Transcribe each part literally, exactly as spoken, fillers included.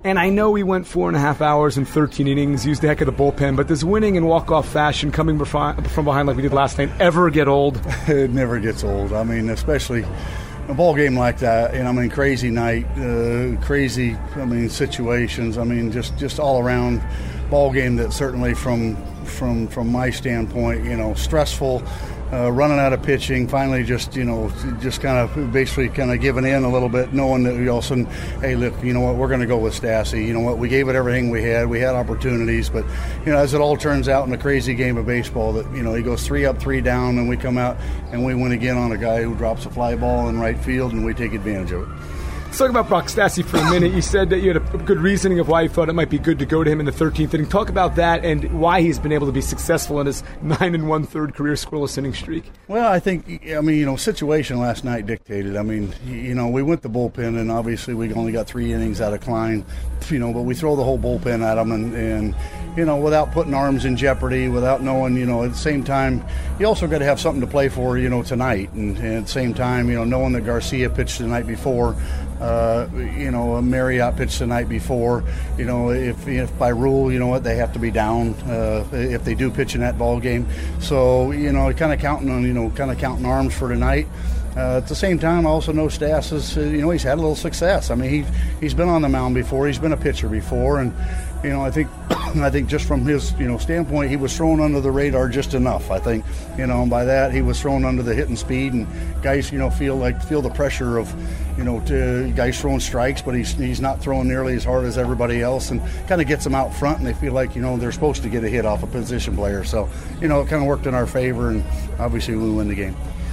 And I know he went four and a half hours and thirteen innings, used the heck of the bullpen, but does winning in walk-off fashion, coming from behind like we did last night, ever get old? It never gets old. I mean, especially a ball game like that, and I mean, crazy night, uh, crazy, I mean, situations. I mean, just, just all around ball game that certainly from from from my standpoint, you know, stressful. Uh, running out of pitching, finally just, you know, just kind of basically kind of giving in a little bit, knowing that we all of a sudden, hey, look, you know what, we're going to go with Stassi. You know what, we gave it everything we had. We had opportunities, but, you know, as it all turns out in a crazy game of baseball that, you know, he goes three up, three down, and we come out and we win again on a guy who drops a fly ball in right field, and we take advantage of it. Let's talk about Brock Stassi for a minute. You said that you had a good reasoning of why you thought it might be good to go to him in the thirteenth inning. Talk about that and why he's been able to be successful in his nine and one-third career scoreless inning streak. Well, I think, I mean, you know, situation last night dictated. I mean, you know, we went the bullpen, and obviously we only got three innings out of Klein, you know, but we throw the whole bullpen at him, and, and you know, without putting arms in jeopardy, without knowing, you know, at the same time, you also got to have something to play for, you know, tonight. And, and at the same time, you know, knowing that Garcia pitched the night before, uh, you know, Marriott pitched the night before, you know, if, if by rule, you know what, they have to be down uh, if they do pitch in that ball game. So, you know, kind of counting on, you know, kind of counting arms for tonight. Uh, at the same time, I also know Stas is, uh, you know, he's had a little success. I mean, he he's been on the mound before. He's been a pitcher before, and you know, I think, I think just from his, you know, standpoint, he was thrown under the radar just enough. I think, you know, and by that he was thrown under the hitting speed, and guys, you know, feel like feel the pressure of, you know, to guys throwing strikes, but he's he's not throwing nearly as hard as everybody else, and kind of gets them out front, and they feel like, you know, they're supposed to get a hit off a position player. So, you know, it kind of worked in our favor, and obviously we win the game.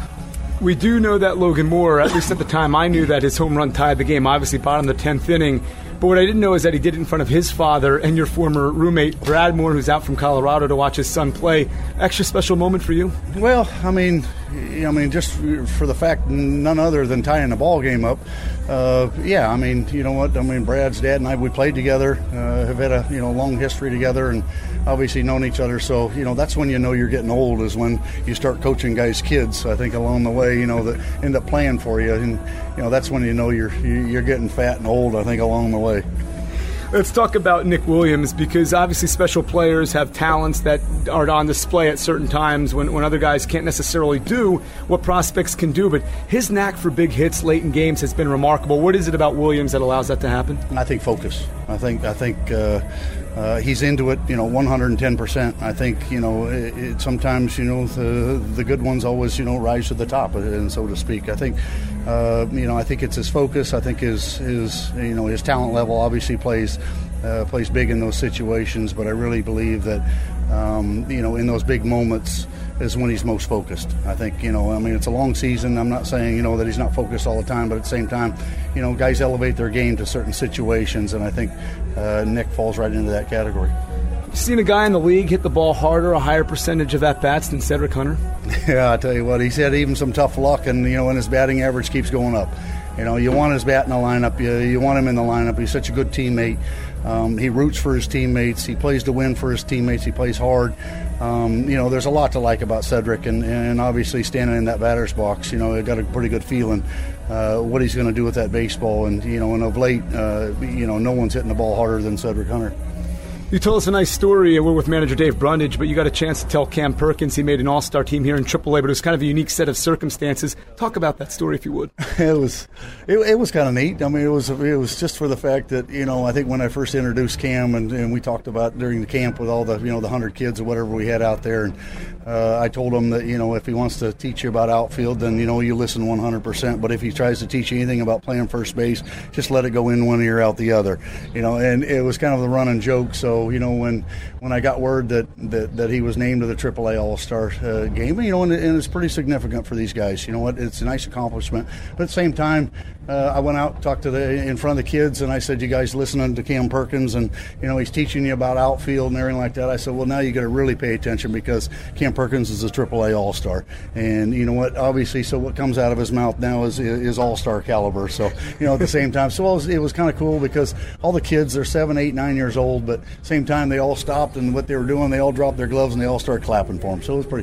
We do know that Logan Moore, at least at the time I knew that his home run tied the game, obviously bottom of the tenth inning. But what I didn't know is that he did it in front of his father and your former roommate, Brad Moore, who's out from Colorado to watch his son play. Extra special moment for you? Well, I mean, I mean, just for the fact none other than tying the ball game up. Uh, yeah, I mean, you know what? I mean, Brad's dad and I, we played together, uh, have had a, you know, long history together, and obviously known each other. So, you know, that's when you know you're getting old, is when you start coaching guys' kids. I think along the way, you know, that end up playing for you, and you know, that's when you know you're you're getting fat and old. I think along the way. Let's talk about Nick Williams, because obviously special players have talents that are on display at certain times when, when other guys can't necessarily do what prospects can do. But his knack for big hits late in games has been remarkable. What is it about Williams that allows that to happen? I think focus. I think I think uh, uh, he's into it, you know, one hundred ten percent. I think, you know, it, it, sometimes, you know, the the good ones always, you know, rise to the top, and so to speak. I think, uh, you know, I think it's his focus. I think his his you know his talent level obviously plays uh, plays big in those situations. But I really believe that, um, you know, in those big moments is when he's most focused. I think, you know, I mean, it's a long season. I'm not saying, you know, that he's not focused all the time, but at the same time, you know, guys elevate their game to certain situations, and I think uh, Nick falls right into that category. You seen a guy in the league hit the ball harder, a higher percentage of at-bats than Cedric Hunter? Yeah, I tell you what, he's had even some tough luck, and, you know, and his batting average keeps going up. You know, you want his bat in the lineup. You, you want him in the lineup. He's such a good teammate. Um, he roots for his teammates. He plays to win for his teammates. He plays hard. Um, you know, there's a lot to like about Cedric, and, and obviously standing in that batter's box, you know, I got a pretty good feeling uh, what he's going to do with that baseball. And, you know, and of late, uh, you know, no one's hitting the ball harder than Cedric Hunter. You told us a nice story. We're with manager Dave Brundage, but you got a chance to tell Cam Perkins he made an all-star team here in triple A, but it was kind of a unique set of circumstances. Talk about that story if you would. It was it, it was kind of neat. I mean, it was it was just for the fact that, you know, I think when I first introduced Cam, and, and we talked about during the camp with all the, you know, the one hundred kids or whatever we had out there, and uh, I told him that, you know, if he wants to teach you about outfield, then, you know, you listen one hundred percent, but if he tries to teach you anything about playing first base, just let it go in one ear, out the other. You know, and it was kind of the running joke. So, you know, when when I got word that, that, that he was named to the triple A All-Star uh, game, you know, and, and it's pretty significant for these guys. You know what? It's a nice accomplishment. But at the same time, uh, I went out, talked to the in front of the kids, and I said, you guys listening to Cam Perkins, and, you know, he's teaching you about outfield and everything like that. I said, well, now you got to really pay attention, because Cam Perkins is a triple A All-Star. And you know what? Obviously, so what comes out of his mouth now is, is All-Star caliber. So, you know, at the same time, so it was, it was kind of cool, because all the kids, they're seven, eight, nine years old, but at the same time, they all stopped, and what they were doing, they all dropped their gloves and they all started clapping for him. So it was pretty cool.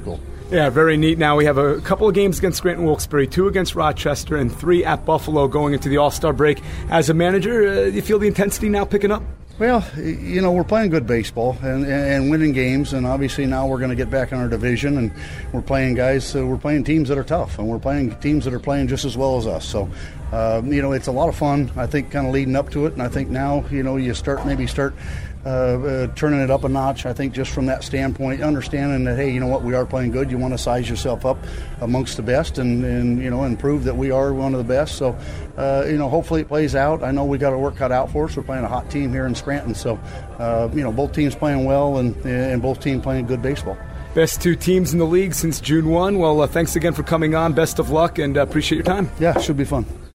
Yeah, very neat. Now we have a couple of games against Scranton Wilkes-Barre, two against Rochester, and three at Buffalo going into the All-Star break. As a manager, uh, do you feel the intensity now picking up? Well, you know, we're playing good baseball and, and winning games, and obviously now we're going to get back in our division, and we're playing guys, uh, we're playing teams that are tough, and we're playing teams that are playing just as well as us. So, uh, you know, it's a lot of fun, I think, kind of leading up to it, and I think now, you know, you start maybe start uh, uh, turning it up a notch, I think, just from that standpoint, understanding that, hey, you know what, we are playing good. You want to size yourself up amongst the best and, and you know, and prove that we are one of the best. So, uh, you know, hopefully it plays out. I know we got our work cut out for us. We're playing a hot team here in Scranton. So, uh, you know, both teams playing well and, and both teams playing good baseball. Best two teams in the league since June first. Well, uh, thanks again for coming on. Best of luck, and uh, appreciate your time. Yeah, should be fun.